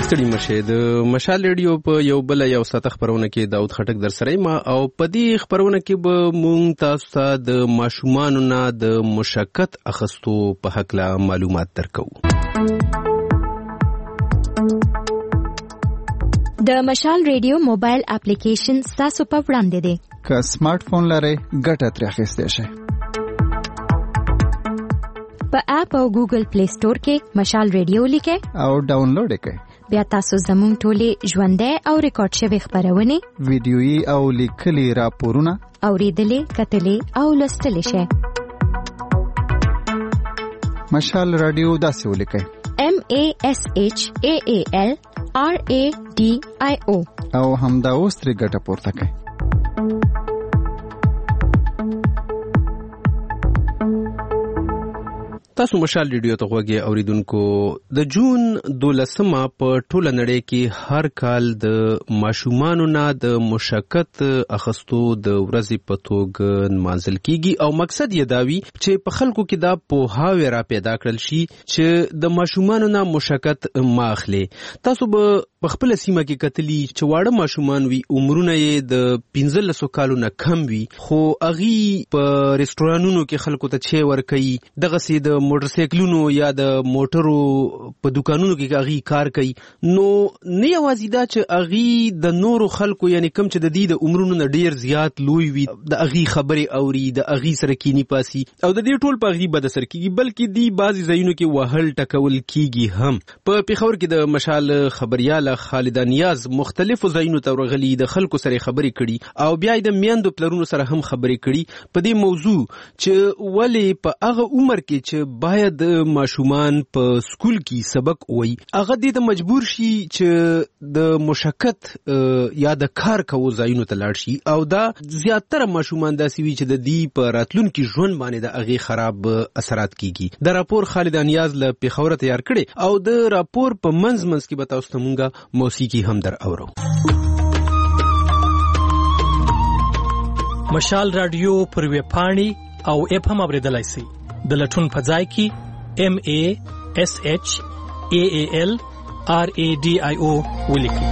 ستړي مشه د مشال ریډیو په یو بل یو ساته خبرونه کې داود خټک در سره ما او په دې خبرونه کې به مونږ تاسو ته د ماشومانو نه د مشقت اخستو په حق لا معلومات درکو. د مشال ریډیو موبایل اپلیکیشن تاسو په وړاندې دی. که سمارټ فون لرئ ګټه ترې اخیستی شئ. په اپ او ګوګل پلی سٹور کې مشال ریډیو لیکئ او ډاونلوډ کړئ. بیا تاسو زموږ ټولې ژوندۍ او ریکارډ شوې خبرونه ویډیويي او لیکلي راپورونه اوریدلې کتلې او لوستلې شئ. مشال رادیو داسې ولیکئ MASHAALRADIO او همدا اوس ترې ګټه پورته کړئ. تاسو مشال ریډیو ته غوږی اوریدونکو د جون 12 په ټوله نړۍ کې هر کال د ماشومانو نه د مشقت اخستو د ورځې په توګه نمانځل کیږي او مقصد یې دا وي چې په خلکو کې دا پوهاوی را پیدا کړل شي چې د ماشومانو نه مشقت ماخلي. تاسو به په خپل سیمه کې کتلی چې واړه ماشومان وي عمرونه یې د 15 کالو نه کم وي خو اغي په ریسټورانونو کې خلکو ته چي ور کوي دغه سي د موټر سایکلونو یا د موټرو په دکانونو کې اغي کار کوي. نو نه یوازې دا چې اغي د نورو خلکو یعنی کم چې د دې د عمرونو نه ډیر زیات لوی وي د اغي خبري اوري د اغي سره کینی پاسي او د دې ټول په اغي بد اثر کیږي بلکې دی بعضی ځایونو کې وهل ټکول کیږي. هم په پیښور کې د مشال خبريال خالد نیاز مختلفو ځایونو ته ورغلي د خلکو سره خبرې کړي او بیا د میندو پلرونو سره هم خبرې کړي په دې موضوع چې ولې په هغه عمر کې چې باید ماشومان په سکول کې سبق وایي هغه دې ته مجبور شي چې د مشقت یا د کار کوو ځایونو ته لاړ شي او دا زیاتره ماشومان داسې وي چې د دې په راتلونکي ژوند باندې د هغه خراب اثرات کیږي. د راپور خالد نیاز له پیښور تیار کړي او د راپور په منځ کې به تاسو ته مونږه موسیقي هم در اورو. مشال رادیو پر ویب پاڼې او اپ هم اوریدلای شئ. د لټون په ځای کې MASHAALRADIO ولیکئ.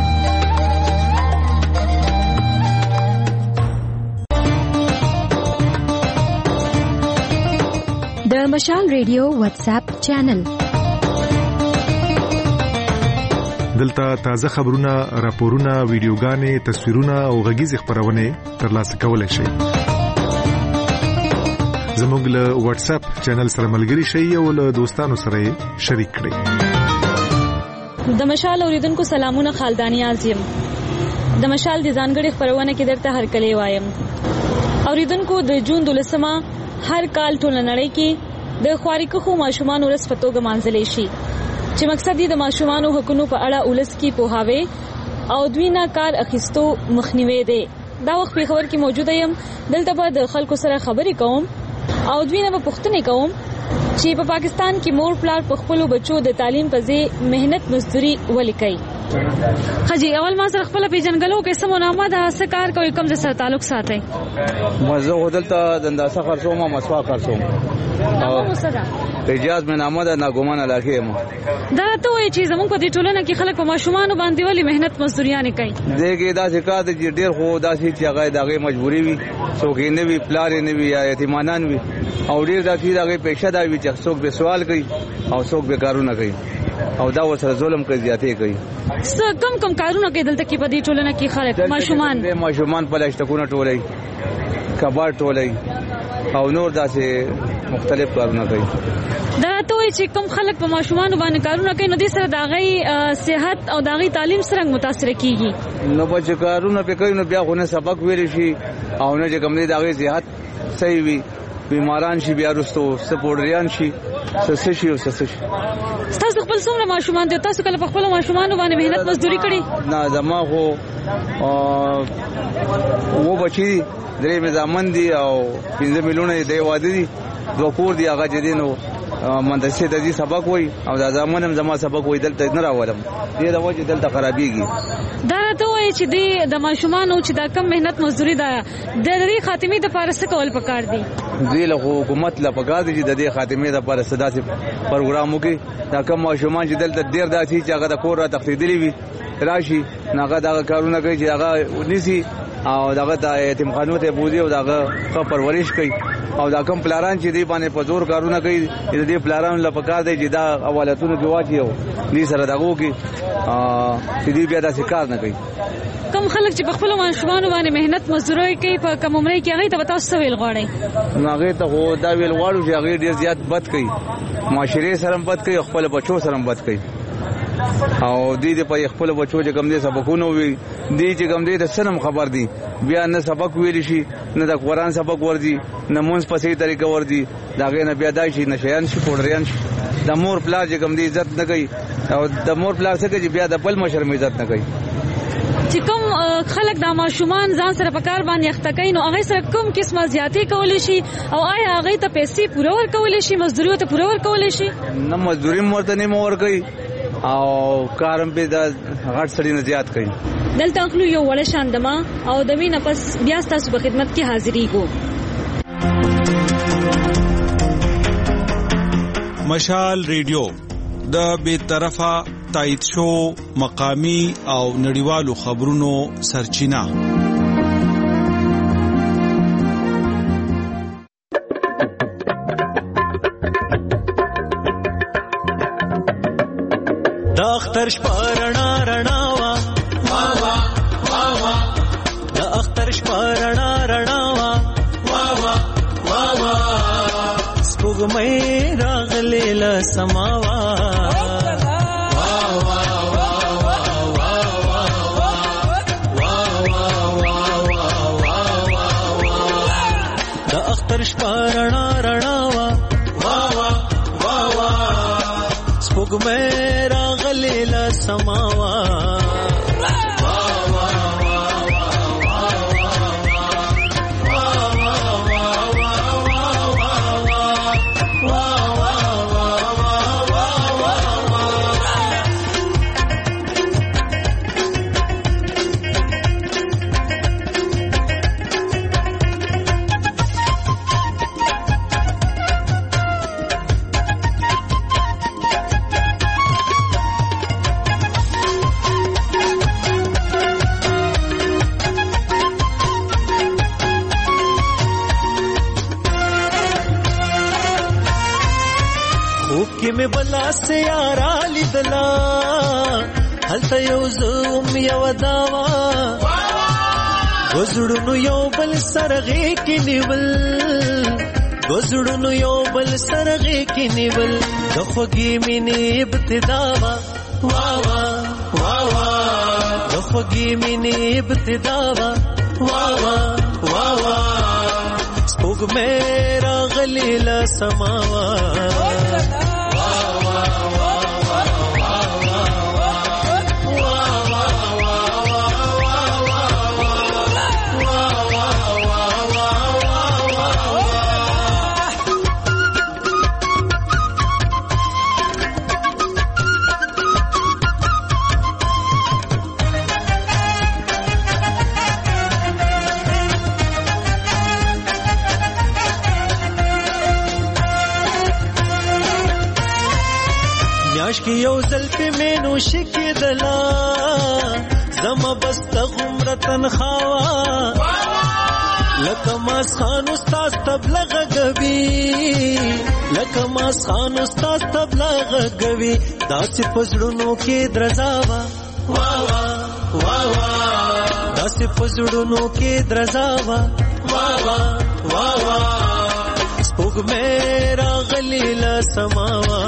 د مشال ریډیو واتس اپ چینل دلته تازه خبرونه، راپورونه، ویډیوګانې، تصویرونه او غږیز خبرونه ترلاسه کولای شئ. زموږ له واتس اپ چینل سره ملګري شئ او له دوستانو سره شریک کړئ. د مشال اوریدونکو سلامونه، خالدانی اعظم. د مشال د ځانګړي خبرونه کې درته هر کله وایم. اوریدونکو د جون 12 هر کال ټول نړۍ کې د خواريکو ماشومان ورځ په توګه مانځل شي چې مقصد یې د ماشومان حقوقو په اړه ولس کې پوهاوی او دوی نه کار اخیستو مخنیوي دی. دا وخت په خبر کې موجوده یم. دلته به د خلکو سره خبرې کوم او دوی نه به پوښتنه کوم چې په پاکستان کې مور پلار په خپل بچو د تعلیم په ځای مهنت مزدوري ولیکي. خجی اول ما سره خپل پیژنګلو کې سمو نامه د سکار کوي کوم سره تعلق ساتي. مزه هدلته دنداسه خرڅوم مسوا خرڅوم. او مصدا اجازه مې نامه ده ناګومان علاقه ما. دا ته وایي چې زمونږ په دې ټولنه کې خلک په ماشومان باندې ولې مهنت مزدوریانه کوي. دغه داسې کار دي ډېر خو داسې چې هغه دغه مجبوري وي څوک نه وي پلار نه وي یا یتیمانان وي او ډېر داسې دغه پېښه دا وي چې څوک به سوال کوي او څوک به کارونه کوي او دا وسره ظلم کوي زیاتې کوي. کم کارونه کوي دلته کې په دې ټولنه کې خلک ماشومان په لاشتکونه ټولای کبار ټولای او نور داسې مختلف کارونه کوي. دا ته وایي چې کوم خلک په ماشومان باندې کارونه کوي نو دې سره د غي صحت او د غي تعلیم سره متاثر کیږي. نو بچ کارونه په کوي نو بیا خو نه سبق ویل شي او نه چې کوم دې د غي صحت صحیح وي بیماران شي بیا رستو سپورډریان شي سسشي او سسشي. تاسو خپل څومره ماشومان دي؟ تاسو کله په خپل ماشومان باندې مهنت مزدوري کړې؟ نه زما خو و بچي درې مزامن دي او 15 میلیونه دی واده دي دوه کور دی هغه جدي نو مدرسې د دې سبق وای او دا زمونږ زما سبق وای دلته نه راولم دې د وجه دلته خرابېږي. دا ته وایي چې د ماشومان او چې دا کم مهنت مزدوري ده د دې خاتمې د پاره څه کول پکار دي؟ دې له حکومت لا پکار دي چې د دې خاتمې د پاره صداسي پروګرام وکړي. دا کم ماشومان چې دلته ډیر داسي چې هغه د کور را تخصیدلی وي راشي ناګه دا کارونه کوي چې هغه ونیسي او دغه د یتیم خانو ته بوزي او دغه ښه پرورش کوي او دا کم پلاران چې دی باندې په زور کارونه کوي دې پلاران له پکار دی چې دا اولتونو کې واچي او دې سره دغه کې چې دې بیا داسې کار نه کوي. کم خلک چې په خپل ماشومان باندې مهنت مزدوري کوي په کوم عمر کې هغه ته تاسو ویل غواړي؟ هغه ته خو دا ویل غواړو چې هغه ډیر زیات بد کوي معاشره سره بد کوي خپل بچو سره بد کوي او دې په خپل بچو چې کوم دې سبقونه وي دې چې کوم دې د سنم خبر دي بیا نه سبق ویل شي نه د قرآن سبق ورځي نه مونږ په صحیح طریقه ورځي دا غي نه بیا دای شي نشيان شي پوډریان شي د مور پلار چې کوم دې عزت نه کوي او د مور پلار څخه چې بیا د بل مشر عزت نه کوي. چې کوم خلک د ماشومان ځان سره په کار باندې اخته کوي نو هغه سره کوم قسمه زیاتې کولې شي او آیا هغه ته پیسې پوره ورکولې شي مزدوري ته پوره ورکولې شي؟ نه مزدوري مرته نه مور کوي او کارم په د غټ سړي نه زیات کوي. دلته خپل یو وړ شاندما او د مینه پس بیا تاسو په خدمت کې حاضرې کو. مشال ریډیو د بے طرفه تایید شو مقامی او نړیوالو خبرونو سرچینه. د اختر شپه رڼا رڼا وا وا وا وا د اختر شپه رڼا رڼا وا وا وا وا سپوږمۍ راغلې له سماوا شپه رڼا رڼا وا وا وا وا سپوږمۍ راغلې له سماوا میں بلا سے یارا لیدلا هلته یو زوم یو داوا وزړونو یو بل سرغه کې نیول وزړونو یو بل سرغه کې نیول د خوږی مینې ابتدا وا وا وا وا د خوږی مینې ابتدا وا وا وا وا سپوږمۍ راغلې له سماوا کی یو زلفی مینو شکی دلا زما بست غمرتن خوا لکه ماس خان استاز تبلغ گوی لکه ماس خان استاز تبلغ گوی داسې پزړونو کې درزاوا وا وا وا وا داسې پزړونو کې درزاوا وا وا وا وا سپوږمۍ راغلې له سماوا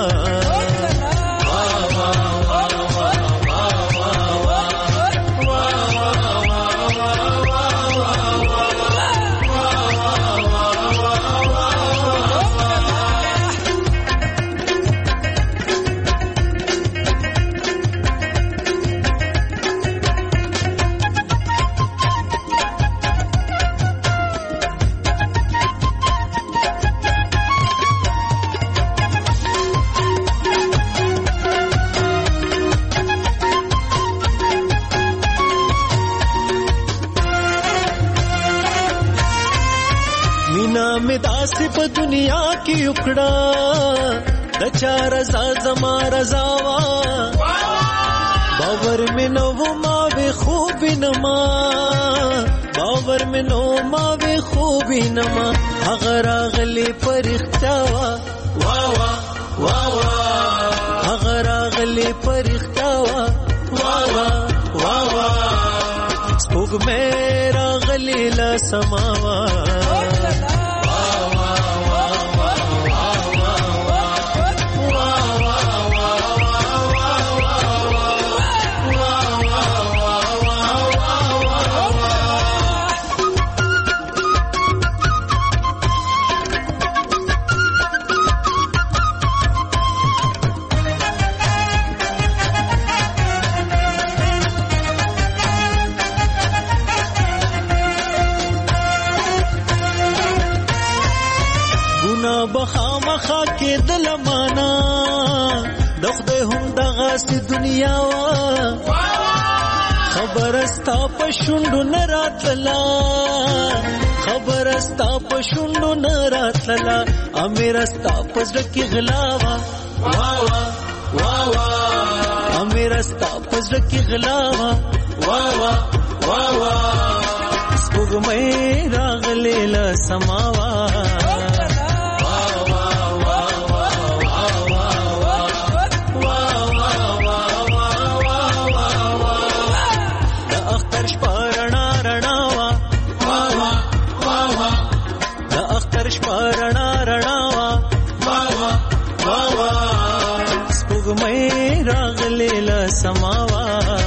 مې داسې په دنیا کې وکړه د چا رضا زما رضا وا باور مې نو ما به خوب نما باور مې نو ما به خوب نما هغه راغلی پرختیا وا وا وا وا هغه راغلی پرختیا وا وا وا وا سپوږ مې راغلی لا سماوا بخامخا کې دل معنا د خدای هم دغه سي دنیا وا خبر استا په شونډو نه راتلا خبر استا په شونډو نه راتلا امیر استا په زړه کې غلا وا وا وا وا امیر استا په زړه کې غلا وا وا وا وا سپوږمۍ راغلې له سماوا سماوا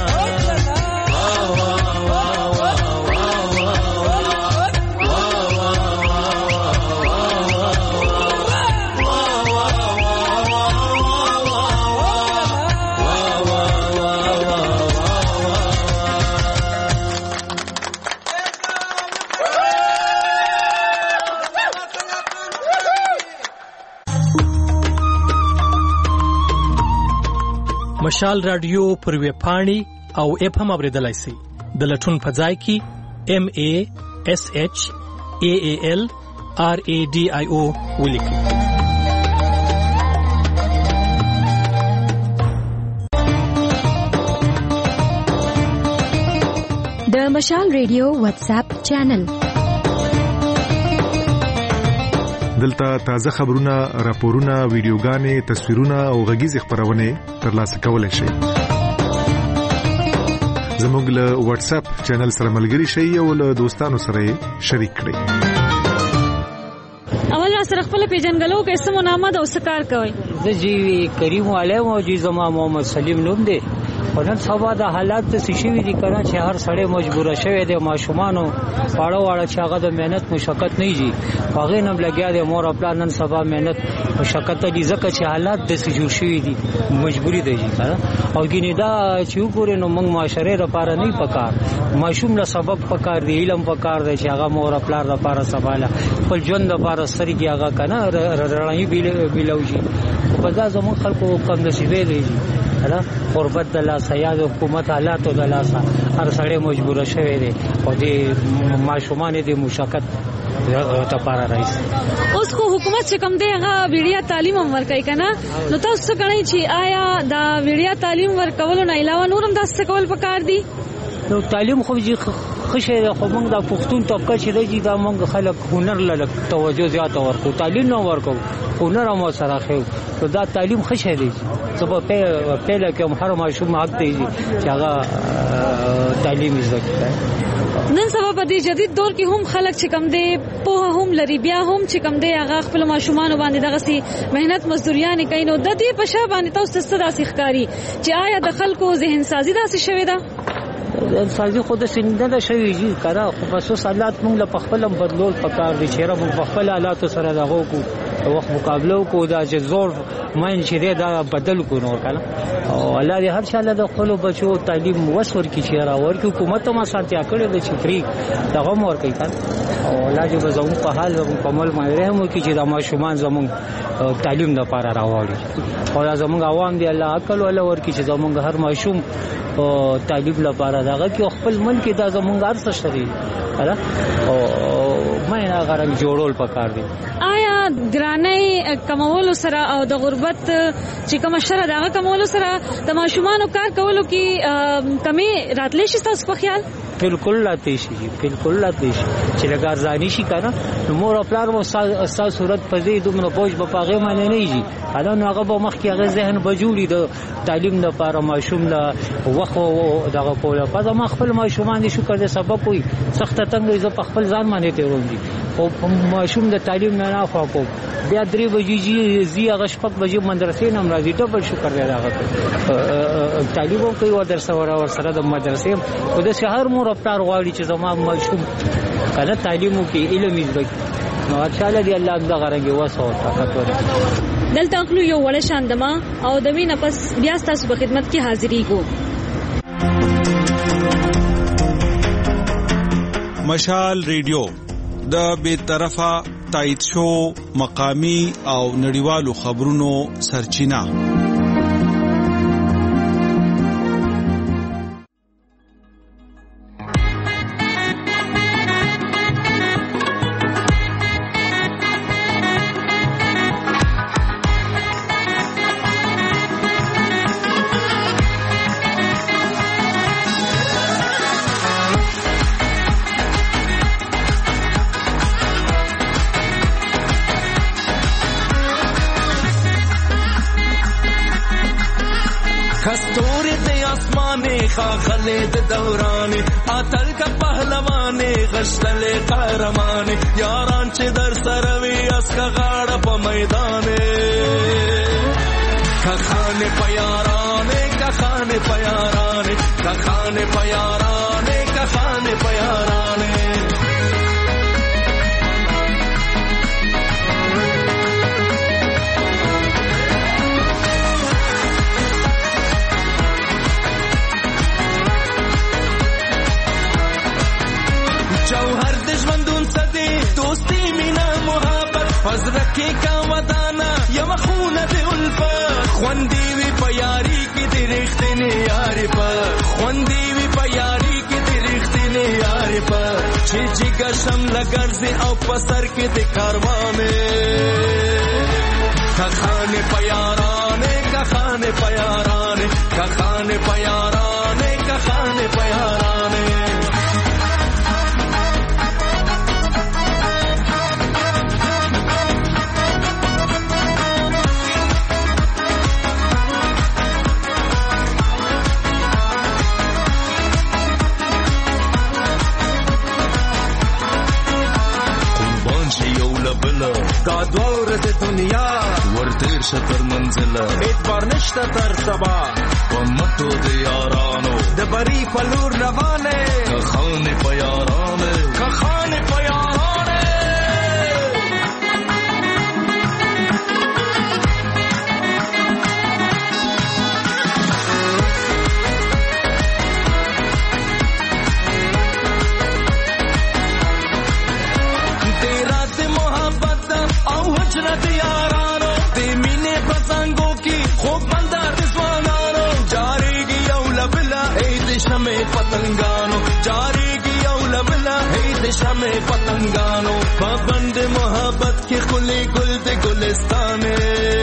مشال رادیو پر ویب پاڼې او اپ هم اوریدلای شئ د لټون په ځای کې MASHALRADIO ولیکئ. د مشال رادیو واتس اپ چینل دلته تازه خبرونه، راپورونه، ویډیوګانې، تصویرونه او غږیز خبرونه ترلاسه کولای شئ. زموږ له واتس اپ چینل سره ملګري شئ او له دوستانو سره شریک کړئ. اول را سره خپل پیژنګلو کې اسمو نامه د اوسکار کوي. زه جی کریم عالم او جی زما محمد سلیم نوم دی. ونن سبا د حالات څه شي دي کنه چې هر سړی مجبور شوی دی ماشومان پاړو واړه چې هغه د مهنت مشقت نه یي هغه نم لګیا دی مور خپل نن سبا مهنت مشقت دي ځکه چې حالات د څه جوړ شوی دي مجبوری دی کنه او ګینه دا چې وګورئ نو موږ معاشره لپاره نه پکار ماشوم له سبب پکار دی علم پکار دی چې هغه مور خپل لپاره سواله خپل ژوند لپاره سرګي هغه کنه رړای بیلوږي په دا زموږ خلکو کم نصیبې دی قربت د لاسه یا د حکومت حالاتو د لاسه هر سړی مجبور شوی دی او د ماشومان د مشقت لپاره راځي. اوس خو حکومت چې کوم دی هغه ویډیا تعلیم هم ورکوي کنه نو تاسو څه کوئ چې آیا دا ویډیا تعلیم ورکولو نه علاوه نور هم تاسو کول پکار دي؟ نو تعلیم خو خشه خو موږ د پښتون طبقه چې دی دا موږ خلک هنر له توجه زیات ورکو تعلیم نه ورکو هنر هم سره خو دا تعلیم خشه دی سبا په لکه هر ماشوم حق دی چې هغه تعلیم زده کړي. نن سبا په دې جدید دور کې هم خلک چې کم دی په هم لري بیا هم چې کم دی هغه خپل ماشومان باندې دغه سي مهنت مزدوریان کوي نو د دې په شابه باندې تاسو څه داسې ښکاری چې آیا د خلکو ذهن سازي داسې شوی ده؟ سازي خود سنده شوی جی کرا خو بس حالات موږ له خپل بدلول پکار دي چې را موږ خپل حالات سره دغه کو وخت مقابله کو دا چې زور ماین چې دا بدل کو نور کله او الله دې هر شاله د خپل بچو تعلیم وسور کی چې را ورکو حکومت ما ساتیا کړی د چفري دغه مور کوي او الله دې زموږ په حال مکمل مایره مو کی چې د ماشومان زموږ تعلیم د لپاره راوړي او زموږ عوام دې الله عقل ولا ورکی چې زموږ هر ماشوم او تعلیم لپاره دغه کې خپل من کې دا زموږ ارزښت شری او مطمئن هغه رنګ جوړول پکار دي. آیا ګرانۍ کمولو سره او د غربت چې کوم شره دغه کمولو سره د ماشومان کار کولو کې کمی راتلی شي تاسو په خیال؟ بالکل لاته شي چې لږ ارزاني شي کنه نو مور خپل مو استاد صورت پدې دومره بوج په پاغه باندې نه یږي. حالا نو هغه به مخ کې هغه ذهن بجوړي د تعلیم لپاره ماشوم لا وخت دغه کوله په ما خپل ماشومان دي شکر دې سبق وي سخت تنګ زه په خپل ځان باندې تیروم دي او ماشوم د تعلیم نه نافع کو بیا 3 بجې زی هغه شپږ بجې مدرسې نه مرادي ډبل شکر دې هغه تعلیم کوي او درس ور سره د مدرسې او د شهر مور خپل غواړي چې زما ماشوم کله تعلیم کې علم زده نو ان شاء الله دی الله د غرنګي وسو طاقت ورکړي. دلته خپل یو وړ شاندما او د وینې پس بیا تاسو په خدمت کې حاضرې کو. مشال ریډیو د بے طرفه تایید شو مقامی او نړیوالو خبرونو سرچینه. خاخلے دورانے آتل کا پہلوانے غشتلے قہرمانے یاران چھ در سروی اس کا غاڑ پا میدانے کخانے پیارانے کخانے پیارانے کخانے پیارانے کخانے پیارانے جوہر دشمندون صدی دوستی مینا محبت فضرکی کا ودانا یا مخونہ دی الفت خوندیوی پیاری کی دی رختنی یاری پر خوندیوی پیاری کی دی رختنی یاری پر چی گشم لگرزی او پسر کی دی کاروانے کخانے پیارانے کخانے پیارانے کخانے پیارانے کخانے پیارانے دا دوار د دنیا ورتیر شتر منزل اعتبار نشته تر سبا ومتو د یارانو د بری فلور روانه کخانه پیارانه کخانه پیارانه حجرت یارانو دی مینے پتنگوں کی خوب بندر دسوانانو جاری گی اولا بلا عید شمع پتنگانو جاری گی اولا بلا عید شمع پتنگانو پابند محبت کی خلی گل دی گلستانے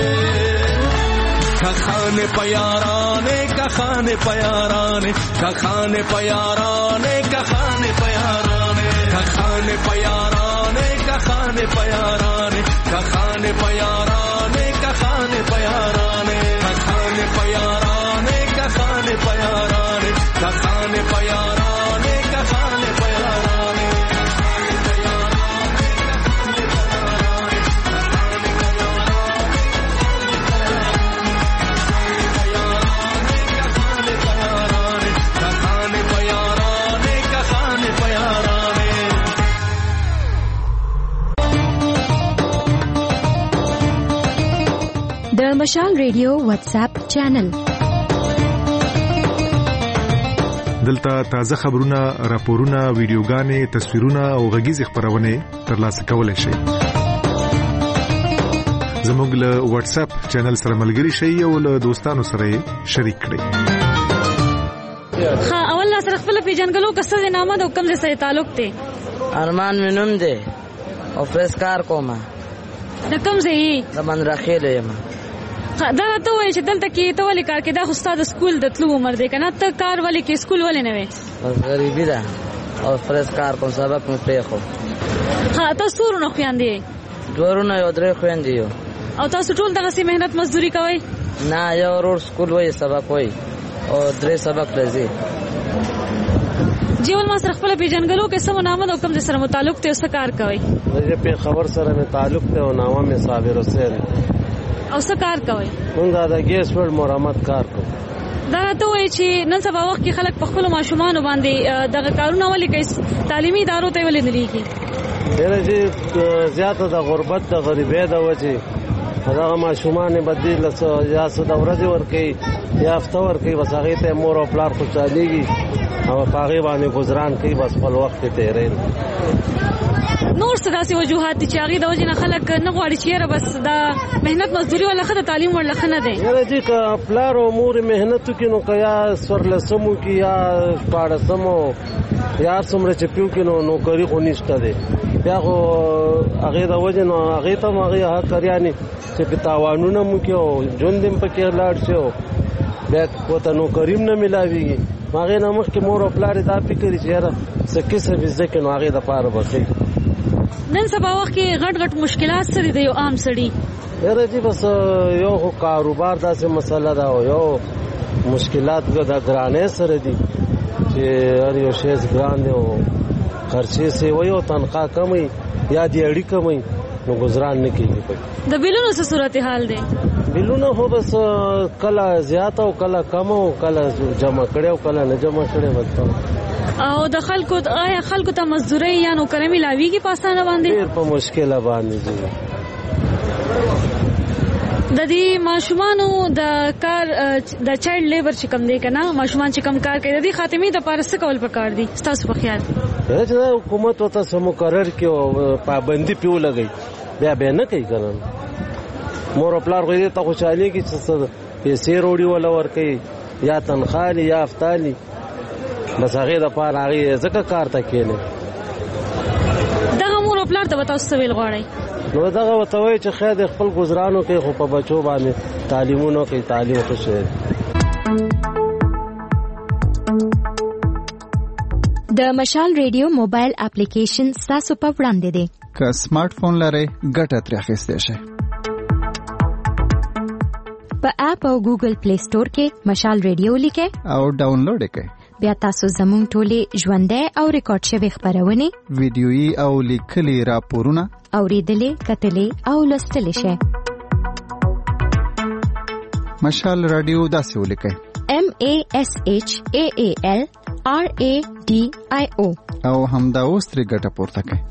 کخانے پیارانے کخانے پیارانے کخانے پیارانے کخانے پیارانے کخانے پیارانے کخانے پیارانے کخانے پیارانے کخانے پیارانے کخانے پیارانے کخانے پیارانے کخانے پیارانے کخانے پیارانے د مشال ریډیو واتس اپ چینل دلته تازه خبرونه راپورونه ویډیوګانې تصویرونه او غږیز خبرونه ترلاسه کولای شئ زموږ له واتس اپ چینل سره ملګري شئ او له دوستانو سره شریک کړئ. اول سره خپل پیژنګلو کسه نامه د کوم ځای سره تعلق دی؟ ارمان منوم دی او فرس کار کوم. د کوم ځای؟ د منرخیل یم. دا ته وایي چې دلته کې ته ولې کار کې؟ دا خو ستا د سکول د تلو عمر دی که نه؟ ته کار ولې کې سکول ولې نه وې؟ بس غریبي ده او فرس کار کوم، سبق مې پرېښو. تاسو څو وروڼه خویندې یې؟ 2 وروڼه یو 3 خویندې یو. او تاسو ټول دغسې محنت مزدوري کوئ؟ نه، یو ورور سکول وایي سبق وایي او 3 سبق لځي. جیول ما سره خپل پیژنګلو کې سم نامه او کوم سره متعلق ته څه کار کوي؟ زه په خبر سره مې تعلق ته او نامه مې صابر حسین. او څه کار کوي؟ موږ د ګیس ور مرمت کار کوو. دا ته وایي چې نن سبا وخت کې خلک په خپل ماشومان باندې دغه کارونه ولې کوي؟ تعلیمي ادارو ته ولې نه لیږي؟ ډېر چې زیاته د غربت د غریبۍ د وجې هغه ماشومان بدلی لسه یا څه د ورځې ورکوي یا هفته ورکوي، بس هغې ته مور او پلار خوشحالېږي او په هغې باندې ګزران کوي، بس خپل وخت یې تېروي. نور څه داسې وجوهات دي چې هغې د وجې نه خلک نه غواړي چې یاره بس دا محنت مزدوري ولا ښه ده، تعلیم ورله ښه نه دی؟ یاره جي که پلار او مور یې محنت وکړي نو که یا 14 وکړي یا 14 یا هر څومره چې پې وکړي نو نوکري خو نشته دی. بیا خو هغې د وجې نو هغې ته هم هغې حق یعنې چې په تاوانونه مو وکړي او ژوند هم پکې لاړ شي او بیا ورته نوکري هم نه میلاوېږي. هغې نه مخکې مور او پلار یې دا فکر چې یاره څه کسب یې زده کړي نو هغې دپاره به ښه. نن سبا وخت کې غټ غټ مشکلات څه دي د یو عام سړي؟ یاره جي بس یو خو کاروبار داسې مسله ده او یو مشکلات د ګرانۍ سره دي چې هر یو شی ګران دی او خرچې سې وایي او تنخواه کموي یا دې اړي کموي نو ګزران نه کېږي. د بیلونو څه صورتحال دی؟ بیلونه خو بس کله زیات او کله کم او کله جمع کړي او کله نه جمع کړي. بس او د خلکو آیا خلکو ته مزدوري یا نوکري ملاويږي په اسانه باندې؟ ډېر په مشکله باندې دي. د دې ماشومانو د کار د چایلډ لیبر چې کم دی کنه، ماشومان چې کم کار کوي د دې خاتمې د پاره څه کول پکار دي تاسو په خیال؟ چې حکومت وته سم مقرر کړي او پابندي پیو لګي بیا به نه کوي کنه. مور خپل غوړي ته خوشالي کې چې پیسې وروړي ولا ور کوي یا تنخواه یا افتالي، بس هغه د پاره هغه ځکه کار ته کېنه. دغه مور خپل ته تاسو ویل غواړي نو دغه وتوي چې خیر د خپل گزارانو کې خو په بچو باندې تعلیمونو کې تعلیم خوشي. د مشال ریډیو موبایل اپلیکیشن تاسو په وړاندې دی. که سمارټ فون لرئ ګټه ترې اخیستی شئ. په اپ او ګوګل پلی سٹور کې مشال ریډیو لیکئ او ډاونلوډ یې کړئ. بیا تاسو زموږ ټولې ژوندۍ او ریکارډ شوي خپرونې ویډیويي او لیکلي راپورونه اورېدلې، کتلې او لوستلی شئ. مشال رادیو داسې ولیکئ: MASHAALRADIO او همدا اوس ترې ګټه پورته کړئ.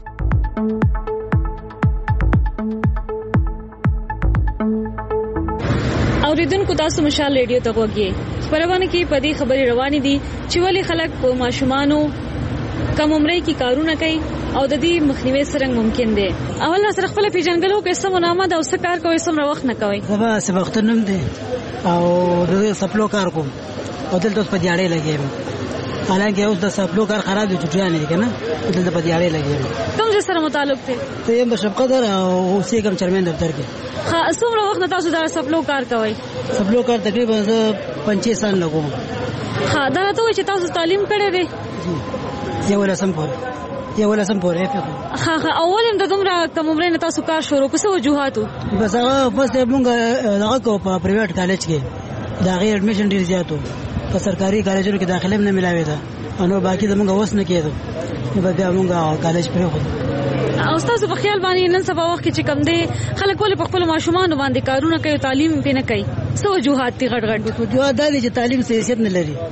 اوریدونکو تاسو مشال ریډیو ته غوږی خبرونه کې پدې خبري روانې دي چې ولې خلک په ماشومانو کم عمرۍ کې کارونه کوي او د دې مخنیوي څنګه ممکن دی. اول سره خپل پیژنګلو کې سم نامه د اوس کار کوي سم وخت نه کوي. زما سبختنم دي او د سپلو کار کوم او دلته په دیاړې لګیم. حالانکه اوس د سپلو کار خراب دي چټیان دي کنه، دلته په دیاړې لګیم. کوم سره متعلق دي؟ ته یم بشپ قدر او اوسې کوم چرمن دفتر کې. څومره وخت تاسو دا سپلو کار کوي؟ سپلو کار تقریبا 5 سال لګوم. دا ته چې تاسو تعلیم کړی دی؟ یو لسم پورې فکر. اول هم د دومره کم عمرۍ نه تاسو کار شروع کوڅه وجوهاتو؟ بس هغه بس موږ دغه کو په پرایویټ کالج کې دا غیر اډمیشن ډیر زیاتو، په سرکاري کالجونو کې داخله نه ملاوي ده نو باقي د موږ وس نه کېدو نو بیا موږ کالج پرې خو. او تاسو په خیال باندې نن سبا وخت کې چې کم دی خلک ولې په خپل ماشومان باندې کارونه کوي تعلیم پې نه کوي؟ څه وجوهات دي غټ غټ؟ وجوهات دا دي چې تعلیم څه حیثیت نه لري.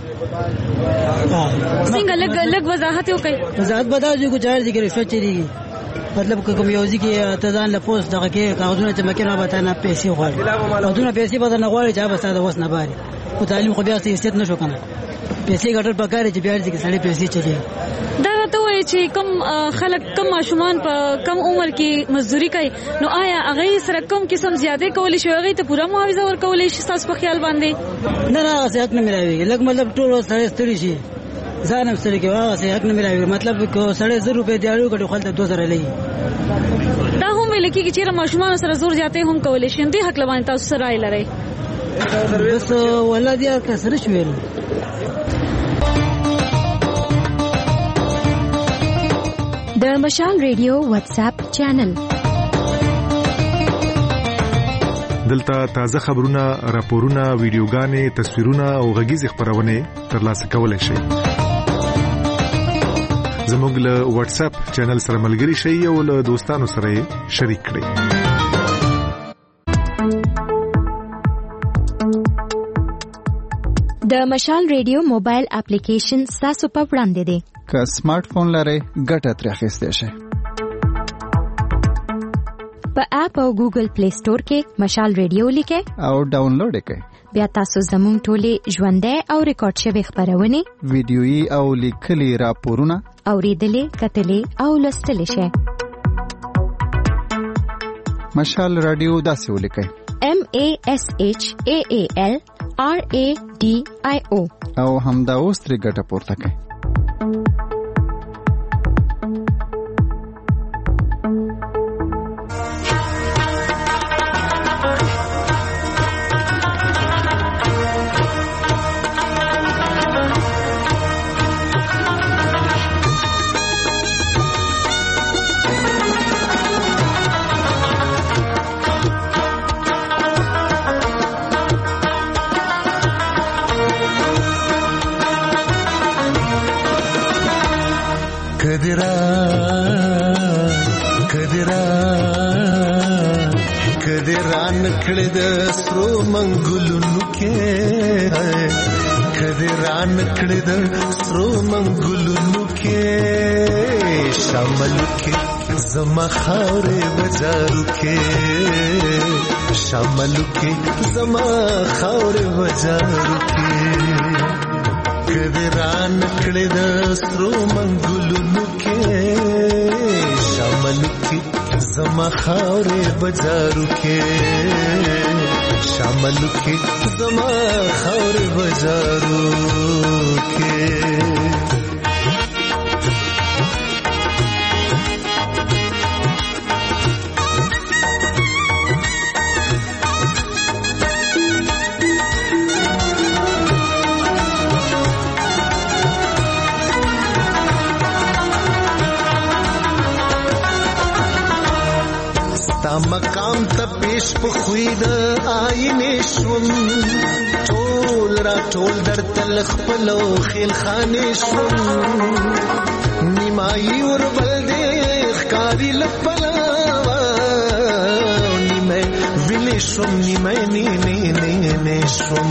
څنګه لګ وضاحت وکړئ. وضاحت بدل جو کو چارج کې رشوت چریږي، مطلب کوم یو ځکه ته ځان له پوسټ دغه کې کاغذونه چې مکه نه وته نه پیسې غواړي او دونه پیسې بدل نه غواړي چې به ستاسو وس نه باري. او تعلیم خو بیا څه حیثیت نشو کنه، پیسې ګټل پکاره چې بیا ځکه سړی پیسې چلی. دا ته وایي چې کم خلک کم ماشومان په کم عمر کې مزدوري کوي نو آیا هغه سره کم قسم زیاتې کولی شي هغه ته پوره معاوضه ورکولی شي تاسو په خیال باندې؟ نه هغه څه نه ملایوي لکه مطلب ټول سره ستړي شي ځان هم ستړي کوي هغه حق نه ملایوي مطلب کو 1.5 روپے دیارو کډو خپل 2000 لګي دا هم ویل کېږي چې ماشومان سره زور جاته هم کولې شي دې حق لوان تاسو سره لري بس ولادي کسر شویل د مشال ریډیو واتس اپ چینل دلته تازه خبرونه راپورونه ویډیوګانې تصویرونه او غږیزې خبرونه ترلاسه کولای شئ زموږ له واتس اپ چینل سره ملګري شئ او له دوستانو سره شریک کړئ د مشال ریډیو موبایل اپلیکیشن تاسو په وړاندې دی که سمارټ فون لرئ ګټه ترې اخیستی شئ په اپ او ګوګل پلی سٹور کې مشال ریډیو لیکئ او ډاونلوډ یې کړئ بیا تاسو زموږ ټولې ژوندۍ او ریکارډ شوی خبرونه ویډیويي او لیکلي راپورونه اوریدلې کتلې او لوستلې شئ مشال رادیو داسې ولیکئ MASHAAL RADIO او همدا اوس ترې ګټه پورته کړئ کدران کړه د سرو منګلونو کې کدران کړه د سرو منګلونو کې شامل کې زما خاورې بازارو کې شامل کې زما خاورې بازارو کې کدران کړه د سرو منګلونو کې شامل کې زما خاورې بازارو کې شامل کې زما خاورې بازارو کې مقام ته پیش په خوید آینه شوم ټول را ټول در تل خپلو خیل خانه شوم نیمای ور بل دې ښکاری لپلا نیمه ویلې شوم نیمه نه شوم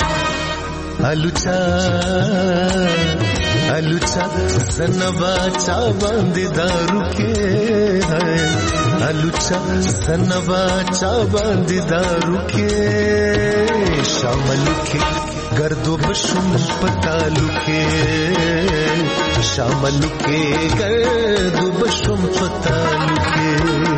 الوچا زنبا چا باندې دارو کې الوچا زنبا چا باندې دارو کې شامل کې گردو بشم پتالو کې شامل کې گردو بشم پتالو کې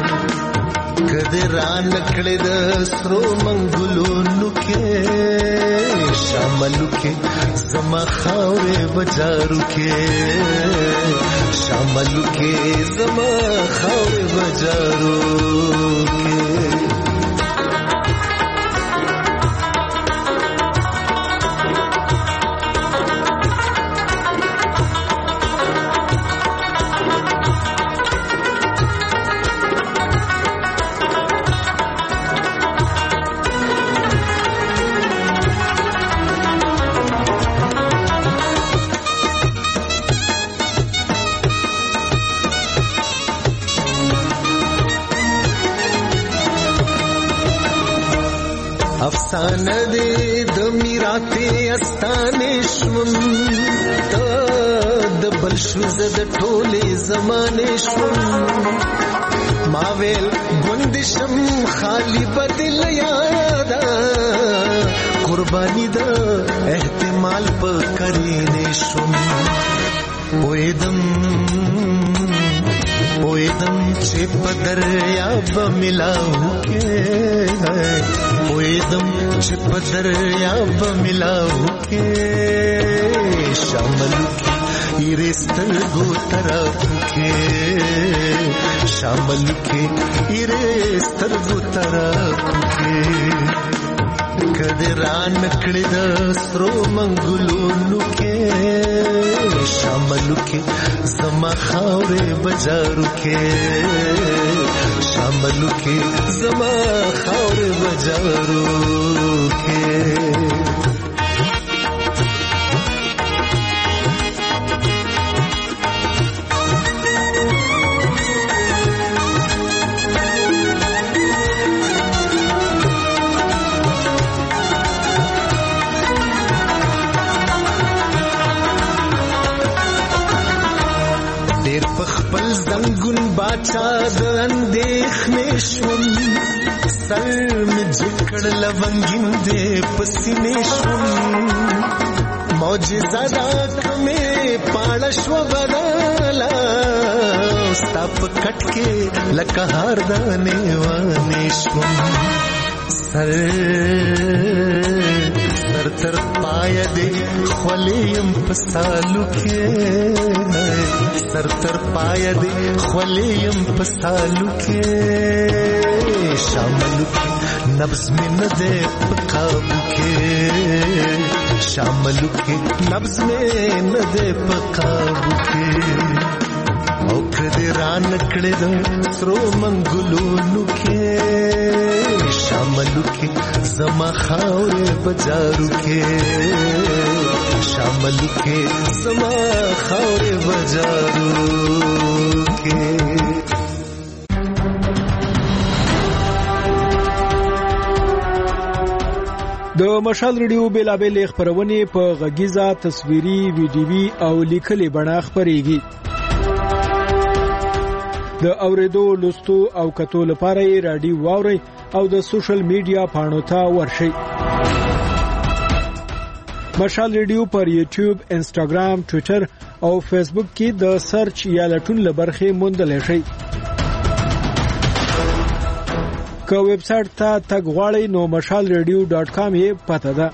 کدران کړه د سرو منګلونو کې شامل کې زما خاورې بازارو کې شامل کې زما خاورې بازارو کې افسانه دې د میراته استانه شوم د بل شوز د ټوله زمانه شوم ما ویل ګوندشم خالی بدل یادا قربانی د احتمال په کرینه شوم وېدم پویدم چې په دریاب ملاو کې پویدم چې په دریاب ملاو کې شامل کې ایرستر گو طرف کې شامل کې ایرستر گو طرف کې کدران کړي د سترو منګلونو کې شامل کې زما خاورې بازارو کې شامل کې زما خاورې بازارو کې باچا د اندېښنې شوم سر مې جکړ لونګین دې پسینې شوم معجزه دا کمې پاړه شوه بدله ستا په کټ کې لکه هار دانې وانې شوم سر تر پایا دې خولې يم په سالو کې سر تر پایا دې خولې يم په سالو کې شامل کې نبض مې نه دې په قابو کې شامل کې نبض مې نه دې په قابو کې او کدی ران کړې د سرو منګلونو کې شامل کې زما خاورې بازارو کې شامل کې زما خاورې بازارو کې د مشال ریډیو بیلابل خبرونه په غږیزه تصویري ویډیوي او لیکلي بڼه خبريږي د اوریدو لوستو او کتو لپاره یې رادیو واوري او د سوشل میډیا پاڼو ته ورشئ مشال ریډیو پر یوټیوب انسټاګرام ټوئیټر او فیسبوک کې د سرچ یا لټون لبرخه موندل شي که ویب سټ ته تګ غواړئ نو mashalradio.com یې پته ده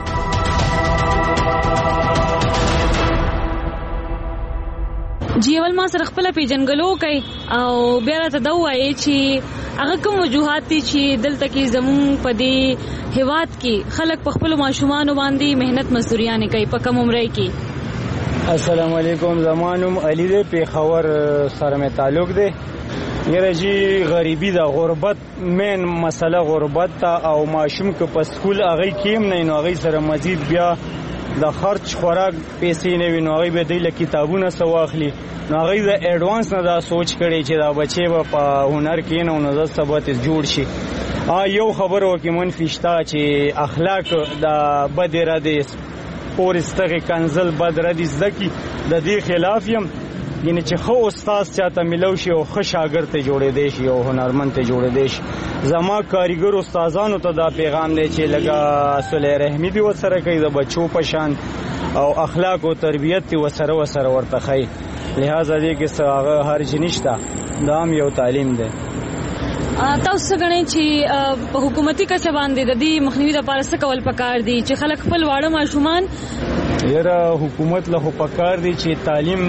جیول ما سره خپل پیجنګلو کوي او بیا راته دا وایي چې هغه کوم وجوهات دي چې دلته کې زمون په دې هواد کې خلک په خپل ماشومان باندې مهنت مزدوریانه کوي په کم عمر کې السلام علیکم زمانم علی دې په خبر سره مې تعلق دی یره جی غریبی دا غربت مین مسله غربت تا او ماشوم که په سکول هغه کېم نه نو هغه سره مزید بیا د خرچ خوراک پیسې نه وي نو هغه به د کتابونو سواخلی نو هغه د اډوانس نه دا سوچ کړي چې دا بچي په هنر کې نه نو د ثبات جوړ شي یو خبر وکي منفشتا چې اخلاق د بد اراده پورستغه کنزل بد ردی زکی د دې خلاف یم یعنی چې خو استاد چاته ملو شي او خو شاګرد ته جوړې دی شي او هنرمند ته جوړې دی شي زما کاریګر استادانو ته دا پیغام دی چې لګا صلی رحمی دی وسره کوي د بچو په شان او اخلاق او تربیت دی وسره ورته خي لہذا دې کې هغه هر جنشتا دام یو تعلیم دی تاسو غنئ چې په حکومتي کچه باندې د دې مخنیوي لپاره څه کول پکار دي چې خلک خپل واړه ماشومان یره حکومت له پکار دي چې تعلیمي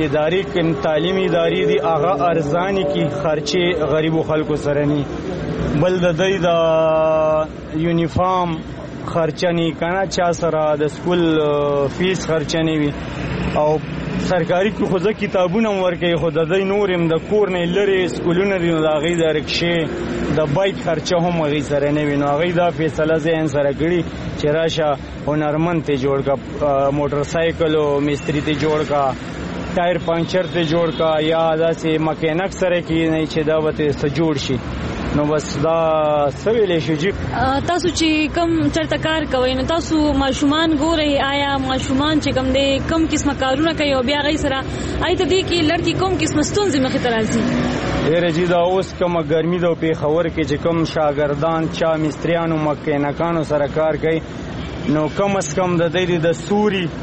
ادارې دي هغه ارزاني کی خرچه غریبو خلکو سره ني بل د دې د یونیفارم خرچنی کنه چا سره د سکول فیس خرچنی وي او سرکاري کې خو ځکه کتابونه ورکې خو د دې نورم د کور نه لري سکولونه دي د غي د رکشې د بایک خرچه هم غي سره نه وي نو غي دا فیصله ځین سره کړی چې راشه هنرمند ته جوړ کا موټر سایکل او مستری ته جوړ کا ټایر پنچر ته جوړ کا یا داسې مکینک سره کې نه چې دا وته سجوړ شي نو بس دا سویلې شو چې تاسو چې کم چرته کار کوئ نو تاسو ماشومان ګورئ آیا ماشومان چې کم دي کم قسمه کارونه کوي او بیا غي سره آی ته دي کې لړکی کوم قسمه ستونزې مخې ته راځي ډېر جی دا اوس کومه ګرمي د په خبر کې چې کم شاګردان چا مستریانو مکینکانو سره کار کوي نو کم اس کم د دې د سوري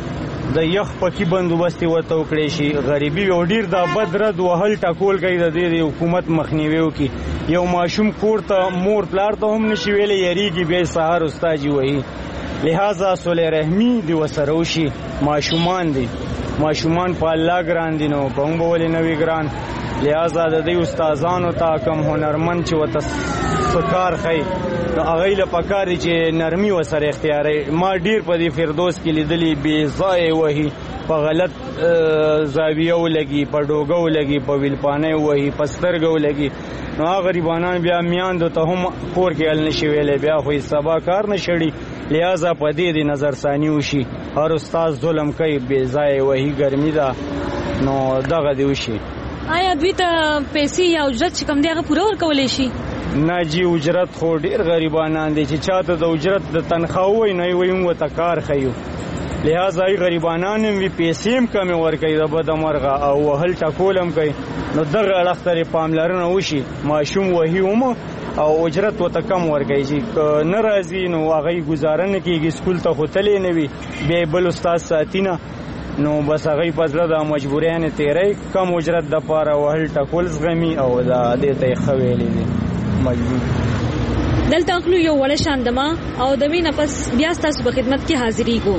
د یخ پکی بندوبست ورته وکړي شي. غریبي او ډیر د بدرد وهل ټاکول کوي د دې حکومت مخنیوي وکړي. یو ماشوم کور ته مور پلار ته هم نشي ویلې یریږي به سهار استاد وایي. لہذا صلح رحمی دی وسره وشي. ماشومان دي ماشومان په الله ګران دي نو په هم ولې نوی ګران. لہذا د دې استادانو ته کم هنرمند چې وته سکار خي نو هغه له پکاري چې نرمي وسره اختیاري. ما ډیر په دې فردوس کې لیدلې بے ځای وهي په غلط زاویه ولګي په ډوګو لګي په ویلپانه وهي په سترګو لګي. نو غریبانان بیا میاندو ته هم کور کې ال نشي ویلې بیا خو سبا کار نشړي. لہذا په دې نظر ثاني وشي. هر استاد ظلم کوي بے ځای وهي ګرمي ده نو دغه دی وشي. آیا دوی ته پیسې یا اجرت چې کوم دی هغه پوره ورکولی شي؟ نه جی اجرت خو ډیر غریبانان دي چې چاته د اجرت د تنخواه وای نه وي موږ ته کار خیو. لہذا ای غریبانان هم پیسې هم کم ورکوي د بد مرغه او وهل ټکول هم کوي. نو دغه اړخ ته پاملرنه وشي. ماشوم وهي هم او اجرت وته کم ورکوي چې نه راځي نو هغه گزاره نه کیږي. سکول ته خو تللی نه وي بیا بل استاد ساتینه نو بس هغه په زړه د مجبوریان تیری کم اجرت د پاره وهل ټکول زغمي او دا دې ته خویلې دي مجبور. دلته خپل یو وړ شاندما او د وی نفس بیا ستاسو په خدمت کې حاضرېږو.